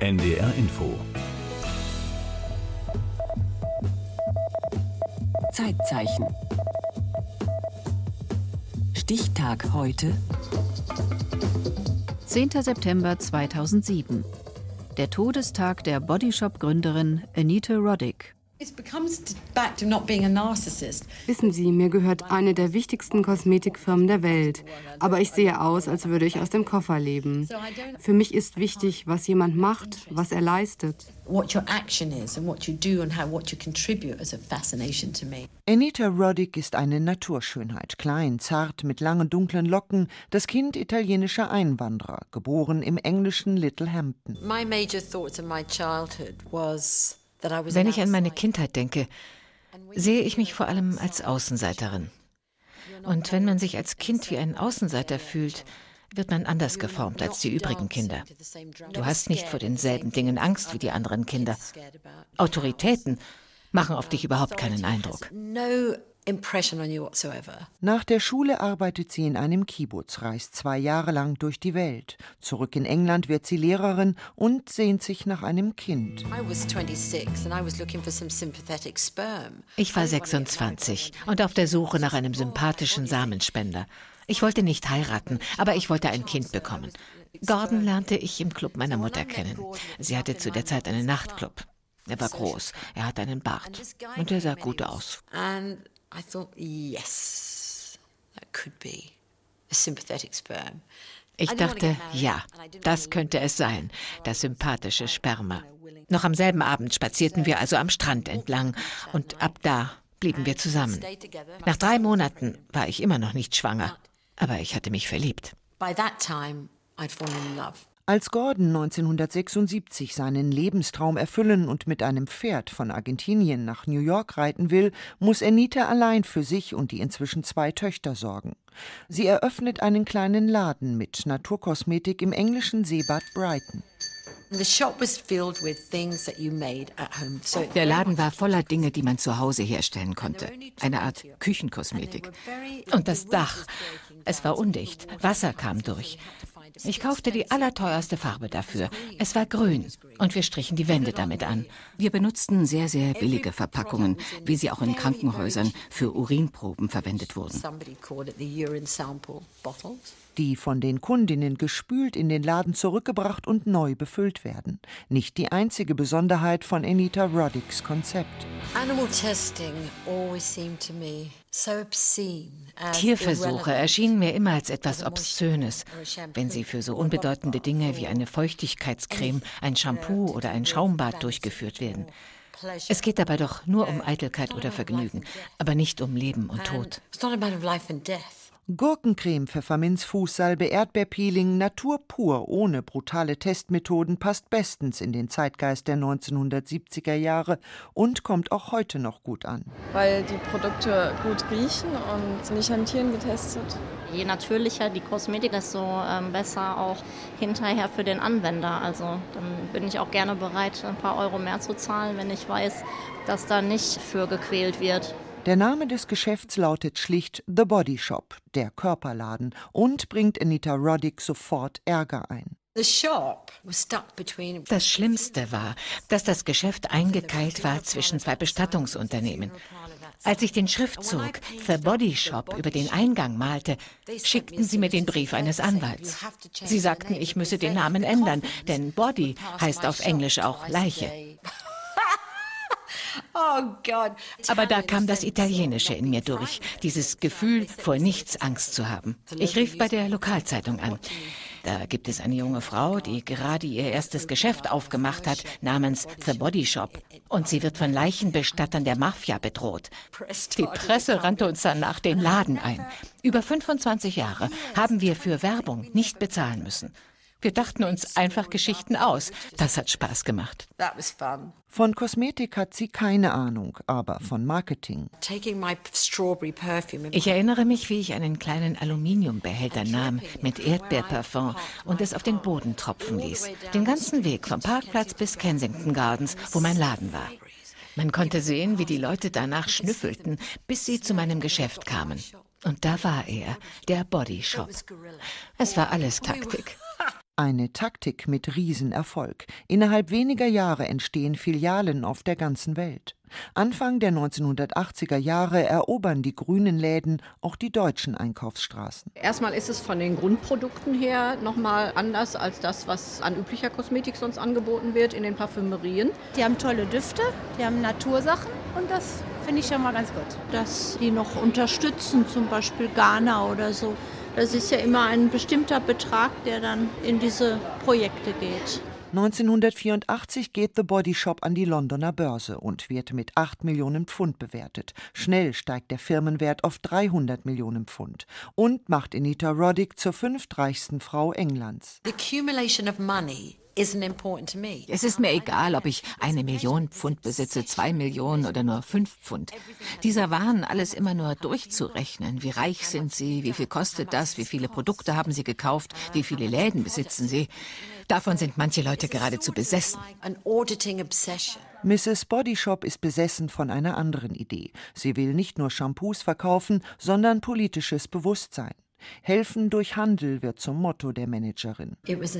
NDR Info. Zeitzeichen. Stichtag heute. 10. September 2007. Der Todestag der Bodyshop-Gründerin Anita Roddick. Wissen Sie, mir gehört eine der wichtigsten Kosmetikfirmen der Welt. Aber ich sehe aus, als würde ich aus dem Koffer leben. Für mich ist wichtig, was jemand macht, was er leistet. Anita Roddick ist eine Naturschönheit. Klein, zart, mit langen, dunklen Locken. Das Kind italienischer Einwanderer, geboren im englischen Littlehampton. Wenn ich an meine Kindheit denke, sehe ich mich vor allem als Außenseiterin. Und wenn man sich als Kind wie ein Außenseiter fühlt, wird man anders geformt als die übrigen Kinder. Du hast nicht vor denselben Dingen Angst wie die anderen Kinder. Autoritäten machen auf dich überhaupt keinen Eindruck. Nach der Schule arbeitet sie in einem Kibbutz, reist 2 Jahre lang durch die Welt. Zurück in England wird sie Lehrerin und sehnt sich nach einem Kind. Ich war 26 und auf der Suche nach einem sympathischen Samenspender. Ich wollte nicht heiraten, aber ich wollte ein Kind bekommen. Gordon lernte ich im Club meiner Mutter kennen. Sie hatte zu der Zeit einen Nachtclub. Er war groß, er hatte einen Bart und er sah gut aus. I thought, yes, that could be a sympathetic sperm. Ich dachte, ja, das könnte es sein, das sympathische Sperma. Noch am selben Abend spazierten wir also am Strand entlang und ab da blieben wir zusammen. Nach 3 Monaten war ich immer noch nicht schwanger, aber ich hatte mich verliebt. By that time, I'd fallen in love. Als Gordon 1976 seinen Lebenstraum erfüllen und mit einem Pferd von Argentinien nach New York reiten will, muss Anita allein für sich und die inzwischen 2 Töchter sorgen. Sie eröffnet einen kleinen Laden mit Naturkosmetik im englischen Seebad Brighton. Der Laden war voller Dinge, die man zu Hause herstellen konnte. Eine Art Küchenkosmetik. Und das Dach, es war undicht, Wasser kam durch. Ich kaufte die allerteuerste Farbe dafür. Es war grün und wir strichen die Wände damit an. Wir benutzten sehr, sehr billige Verpackungen, wie sie auch in Krankenhäusern für Urinproben verwendet wurden. Die von den Kundinnen gespült in den Laden zurückgebracht und neu befüllt werden. Nicht die einzige Besonderheit von Anita Roddicks Konzept. Tierversuche erschienen mir immer als etwas Obszönes, wenn sie für so unbedeutende Dinge wie eine Feuchtigkeitscreme, ein Shampoo oder ein Schaumbad durchgeführt werden. Es geht dabei doch nur um Eitelkeit oder Vergnügen, aber nicht um Leben und Tod. Gurkencreme, Pfefferminz, Fußsalbe, Erdbeerpeeling, Natur pur, ohne brutale Testmethoden, passt bestens in den Zeitgeist der 1970er Jahre und kommt auch heute noch gut an. Weil die Produkte gut riechen und nicht an Tieren getestet. Je natürlicher die Kosmetik, desto besser auch hinterher für den Anwender. Also dann bin ich auch gerne bereit, ein paar Euro mehr zu zahlen, wenn ich weiß, dass da nicht für gequält wird. Der Name des Geschäfts lautet schlicht The Body Shop, der Körperladen, und bringt Anita Roddick sofort Ärger ein. Das Schlimmste war, dass das Geschäft eingekeilt war zwischen 2 Bestattungsunternehmen. Als ich den Schriftzug The Body Shop über den Eingang malte, schickten sie mir den Brief eines Anwalts. Sie sagten, ich müsse den Namen ändern, denn Body heißt auf Englisch auch Leiche. Aber da kam das Italienische in mir durch, dieses Gefühl, vor nichts Angst zu haben. Ich rief bei der Lokalzeitung an. Da gibt es eine junge Frau, die gerade ihr erstes Geschäft aufgemacht hat, namens The Body Shop. Und sie wird von Leichenbestattern der Mafia bedroht. Die Presse rannte uns danach den Laden ein. Über 25 Jahre haben wir für Werbung nicht bezahlen müssen. Wir dachten uns einfach Geschichten aus. Das hat Spaß gemacht. Von Kosmetik hat sie keine Ahnung, aber von Marketing. Ich erinnere mich, wie ich einen kleinen Aluminiumbehälter nahm mit Erdbeerparfum und es auf den Boden tropfen ließ. Den ganzen Weg vom Parkplatz bis Kensington Gardens, wo mein Laden war. Man konnte sehen, wie die Leute danach schnüffelten, bis sie zu meinem Geschäft kamen. Und da war er, der Body Shop. Es war alles Taktik. Eine Taktik mit Riesenerfolg. Innerhalb weniger Jahre entstehen Filialen auf der ganzen Welt. Anfang der 1980er Jahre erobern die grünen Läden auch die deutschen Einkaufsstraßen. Erstmal ist es von den Grundprodukten her nochmal anders als das, was an üblicher Kosmetik sonst angeboten wird in den Parfümerien. Die haben tolle Düfte, die haben Natursachen und das finde ich schon mal ganz gut. Dass die noch unterstützen, zum Beispiel Ghana oder so. Das ist ja immer ein bestimmter Betrag, der dann in diese Projekte geht. 1984 geht The Body Shop an die Londoner Börse und wird mit 8 Millionen Pfund bewertet. Schnell steigt der Firmenwert auf 300 Millionen Pfund und macht Anita Roddick zur 5. reichsten Frau Englands. The accumulation of money isn't important to me. Es ist mir egal, ob ich 1 Million Pfund besitze, 2 Millionen oder nur 5 Pfund. Dieser Wahn, alles immer nur durchzurechnen. Wie reich sind sie? Wie viel kostet das? Wie viele Produkte haben sie gekauft? Wie viele Läden besitzen sie? Davon sind manche Leute geradezu besessen. An auditing obsession. Mrs. Body Shop ist besessen von einer anderen Idee. Sie will nicht nur Shampoos verkaufen, sondern politisches Bewusstsein. Helfen durch Handel wird zum Motto der Managerin. Es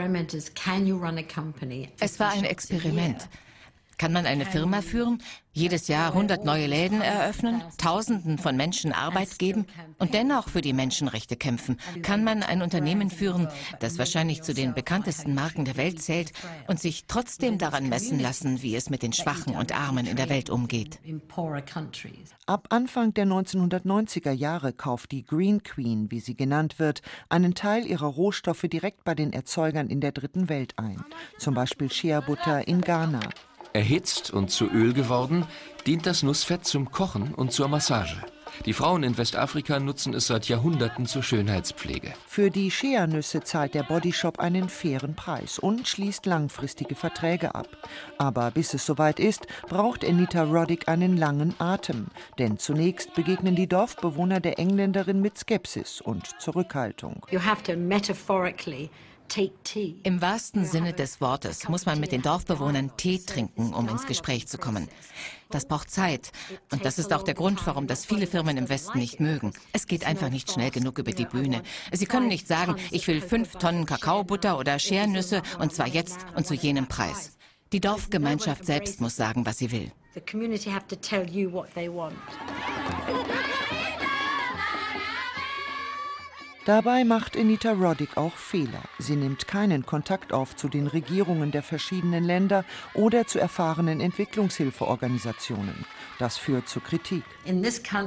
war ein Experiment. Kann man eine Firma führen, jedes Jahr 100 neue Läden eröffnen, Tausenden von Menschen Arbeit geben und dennoch für die Menschenrechte kämpfen? Kann man ein Unternehmen führen, das wahrscheinlich zu den bekanntesten Marken der Welt zählt und sich trotzdem daran messen lassen, wie es mit den Schwachen und Armen in der Welt umgeht? Ab Anfang der 1990er Jahre kauft die Green Queen, wie sie genannt wird, einen Teil ihrer Rohstoffe direkt bei den Erzeugern in der Dritten Welt ein, zum Beispiel Shea-Butter in Ghana. Erhitzt und zu Öl geworden, dient das Nussfett zum Kochen und zur Massage. Die Frauen in Westafrika nutzen es seit Jahrhunderten zur Schönheitspflege. Für die Shea-Nüsse zahlt der Body Shop einen fairen Preis und schließt langfristige Verträge ab. Aber bis es soweit ist, braucht Anita Roddick einen langen Atem. Denn zunächst begegnen die Dorfbewohner der Engländerin mit Skepsis und Zurückhaltung. You have to metaphorically im wahrsten Sinne des Wortes muss man mit den Dorfbewohnern Tee trinken, um ins Gespräch zu kommen. Das braucht Zeit. Und das ist auch der Grund, warum das viele Firmen im Westen nicht mögen. Es geht einfach nicht schnell genug über die Bühne. Sie können nicht sagen, ich will 5 Tonnen Kakaobutter oder Shea-Nüsse und zwar jetzt und zu jenem Preis. Die Dorfgemeinschaft selbst muss sagen, was sie will. The community have to tell you what they want. Dabei macht Anita Roddick auch Fehler. Sie nimmt keinen Kontakt auf zu den Regierungen der verschiedenen Länder oder zu erfahrenen Entwicklungshilfeorganisationen. Das führt zu Kritik. In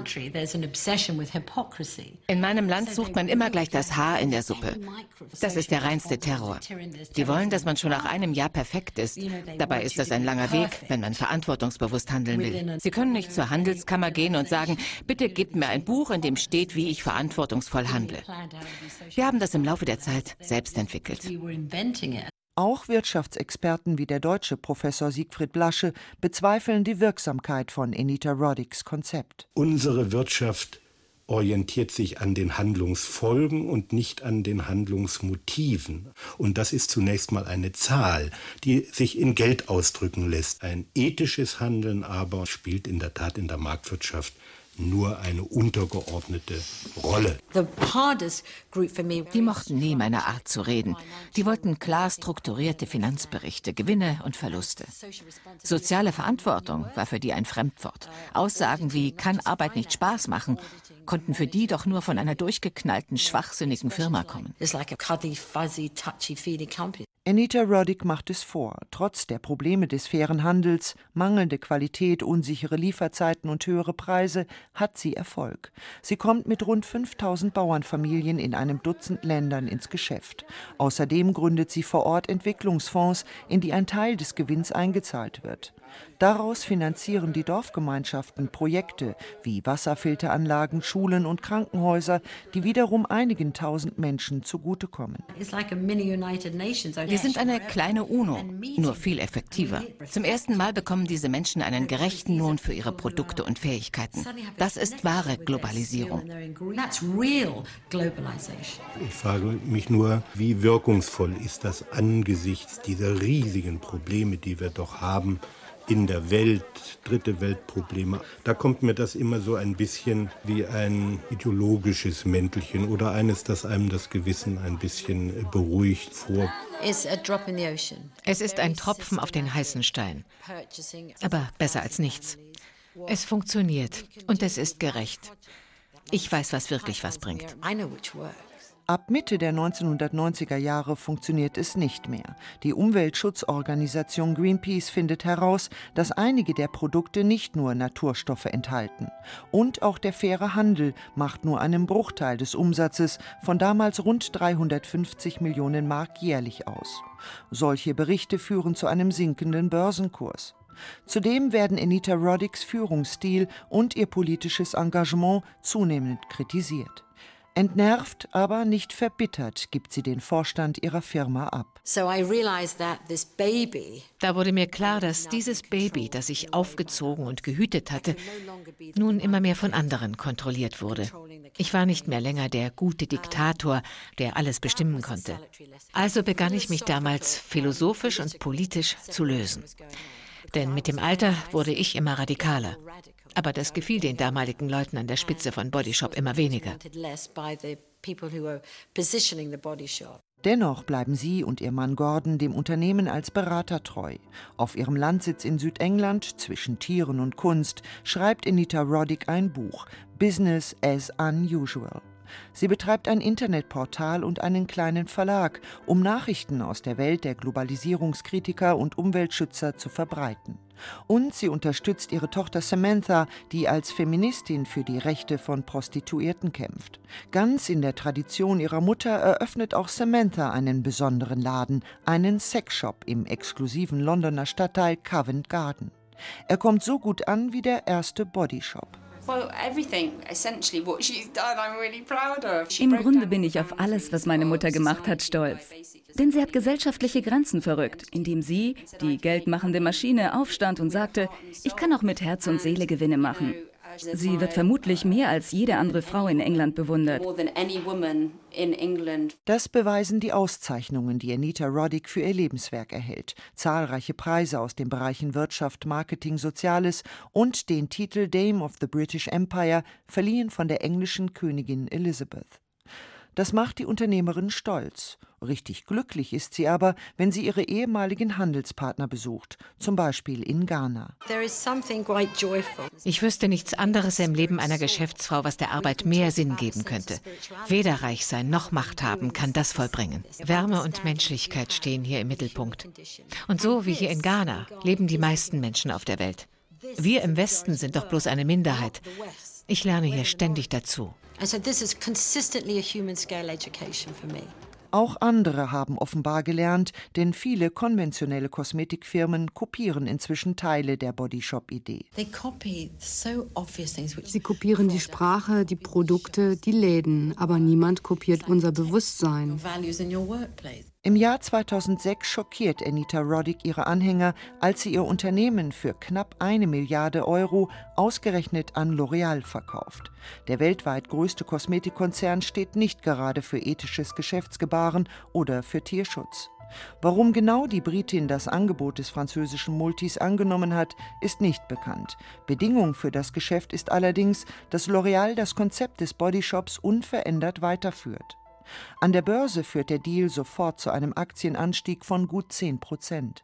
meinem Land sucht man immer gleich das Haar in der Suppe. Das ist der reinste Terror. Die wollen, dass man schon nach einem Jahr perfekt ist. Dabei ist das ein langer Weg, wenn man verantwortungsbewusst handeln will. Sie können nicht zur Handelskammer gehen und sagen, bitte gebt mir ein Buch, in dem steht, wie ich verantwortungsvoll handle. Wir haben das im Laufe der Zeit selbst entwickelt. Auch Wirtschaftsexperten wie der deutsche Professor Siegfried Blasche bezweifeln die Wirksamkeit von Anita Roddicks Konzept. Unsere Wirtschaft orientiert sich an den Handlungsfolgen und nicht an den Handlungsmotiven. Und das ist zunächst mal eine Zahl, die sich in Geld ausdrücken lässt. Ein ethisches Handeln aber spielt in der Tat in der Marktwirtschaft nur eine untergeordnete Rolle. Die mochten nie meine Art zu reden. Die wollten klar strukturierte Finanzberichte, Gewinne und Verluste. Soziale Verantwortung war für die ein Fremdwort. Aussagen wie, kann Arbeit nicht Spaß machen, konnten für die doch nur von einer durchgeknallten, schwachsinnigen Firma kommen. Anita Roddick macht es vor. Trotz der Probleme des fairen Handels, mangelnde Qualität, unsichere Lieferzeiten und höhere Preise hat sie Erfolg. Sie kommt mit rund 5000 Bauernfamilien in einem Dutzend Ländern ins Geschäft. Außerdem gründet sie vor Ort Entwicklungsfonds, in die ein Teil des Gewinns eingezahlt wird. Daraus finanzieren die Dorfgemeinschaften Projekte wie Wasserfilteranlagen, Schulen und Krankenhäuser, die wiederum einigen tausend Menschen zugutekommen. Wir sind eine kleine UNO, nur viel effektiver. Zum ersten Mal bekommen diese Menschen einen gerechten Lohn für ihre Produkte und Fähigkeiten. Das ist wahre Globalisierung. Ich frage mich nur, wie wirkungsvoll ist das angesichts dieser riesigen Probleme, die wir doch haben, in der Welt, dritte Weltprobleme. Da kommt mir das immer so ein bisschen wie ein ideologisches Mäntelchen oder eines, das einem das Gewissen ein bisschen beruhigt vor. Es ist ein Tropfen auf den heißen Stein. Aber besser als nichts. Es funktioniert und es ist gerecht. Ich weiß, was wirklich was bringt. Ab Mitte der 1990er Jahre funktioniert es nicht mehr. Die Umweltschutzorganisation Greenpeace findet heraus, dass einige der Produkte nicht nur Naturstoffe enthalten. Und auch der faire Handel macht nur einen Bruchteil des Umsatzes von damals rund 350 Millionen Mark jährlich aus. Solche Berichte führen zu einem sinkenden Börsenkurs. Zudem werden Anita Roddick's Führungsstil und ihr politisches Engagement zunehmend kritisiert. Entnervt, aber nicht verbittert, gibt sie den Vorstand ihrer Firma ab. Da wurde mir klar, dass dieses Baby, das ich aufgezogen und gehütet hatte, nun immer mehr von anderen kontrolliert wurde. Ich war nicht mehr länger der gute Diktator, der alles bestimmen konnte. Also begann ich mich damals philosophisch und politisch zu lösen. Denn mit dem Alter wurde ich immer radikaler. Aber das gefiel den damaligen Leuten an der Spitze von Body Shop immer weniger. Dennoch bleiben sie und ihr Mann Gordon dem Unternehmen als Berater treu. Auf ihrem Landsitz in Südengland, zwischen Tieren und Kunst, schreibt Anita Roddick ein Buch, Business as Unusual. Sie betreibt ein Internetportal und einen kleinen Verlag, um Nachrichten aus der Welt der Globalisierungskritiker und Umweltschützer zu verbreiten. Und sie unterstützt ihre Tochter Samantha, die als Feministin für die Rechte von Prostituierten kämpft. Ganz in der Tradition ihrer Mutter eröffnet auch Samantha einen besonderen Laden, einen Sexshop im exklusiven Londoner Stadtteil Covent Garden. Er kommt so gut an wie der erste Bodyshop. Im Grunde bin ich auf alles, was meine Mutter gemacht hat, stolz. Denn sie hat gesellschaftliche Grenzen verrückt, indem sie, die geldmachende Maschine, aufstand und sagte, ich kann auch mit Herz und Seele Gewinne machen. Sie wird vermutlich mehr als jede andere Frau in England bewundert. Das beweisen die Auszeichnungen, die Anita Roddick für ihr Lebenswerk erhält. Zahlreiche Preise aus den Bereichen Wirtschaft, Marketing, Soziales und den Titel Dame of the British Empire, verliehen von der englischen Königin Elizabeth. Das macht die Unternehmerin stolz. Richtig glücklich ist sie aber, wenn sie ihre ehemaligen Handelspartner besucht, zum Beispiel in Ghana. Ich wüsste nichts anderes im Leben einer Geschäftsfrau, was der Arbeit mehr Sinn geben könnte. Weder reich sein noch Macht haben kann das vollbringen. Wärme und Menschlichkeit stehen hier im Mittelpunkt. Und so wie hier in Ghana leben die meisten Menschen auf der Welt. Wir im Westen sind doch bloß eine Minderheit. Ich lerne hier ständig dazu. Auch andere haben offenbar gelernt, denn viele konventionelle Kosmetikfirmen kopieren inzwischen Teile der Bodyshop-Idee. Sie kopieren die Sprache, die Produkte, die Läden, aber niemand kopiert unser Bewusstsein. Im Jahr 2006 schockiert Anita Roddick ihre Anhänger, als sie ihr Unternehmen für knapp 1 Milliarde Euro ausgerechnet an L'Oreal verkauft. Der weltweit größte Kosmetikkonzern steht nicht gerade für ethisches Geschäftsgebaren oder für Tierschutz. Warum genau die Britin das Angebot des französischen Multis angenommen hat, ist nicht bekannt. Bedingung für das Geschäft ist allerdings, dass L'Oreal das Konzept des Bodyshops unverändert weiterführt. An der Börse führt der Deal sofort zu einem Aktienanstieg von gut 10%.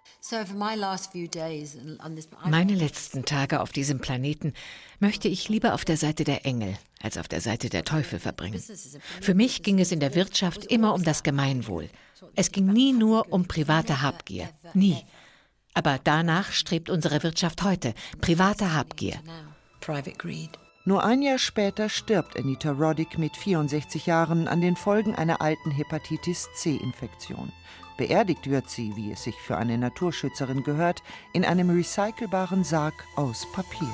Meine letzten Tage auf diesem Planeten möchte ich lieber auf der Seite der Engel als auf der Seite der Teufel verbringen. Für mich ging es in der Wirtschaft immer um das Gemeinwohl. Es ging nie nur um private Habgier. Nie. Aber danach strebt unsere Wirtschaft heute. Private Habgier. Nur ein Jahr später stirbt Anita Roddick mit 64 Jahren an den Folgen einer alten Hepatitis-C-Infektion. Beerdigt wird sie, wie es sich für eine Naturschützerin gehört, in einem recycelbaren Sarg aus Papier.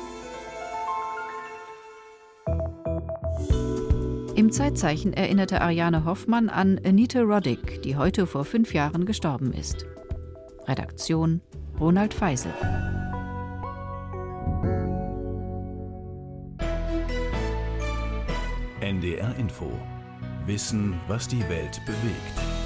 Im Zeitzeichen erinnerte Ariane Hoffmann an Anita Roddick, die heute vor 5 Jahren gestorben ist. Redaktion Ronald Feisel. NDR Info. Wissen, was die Welt bewegt.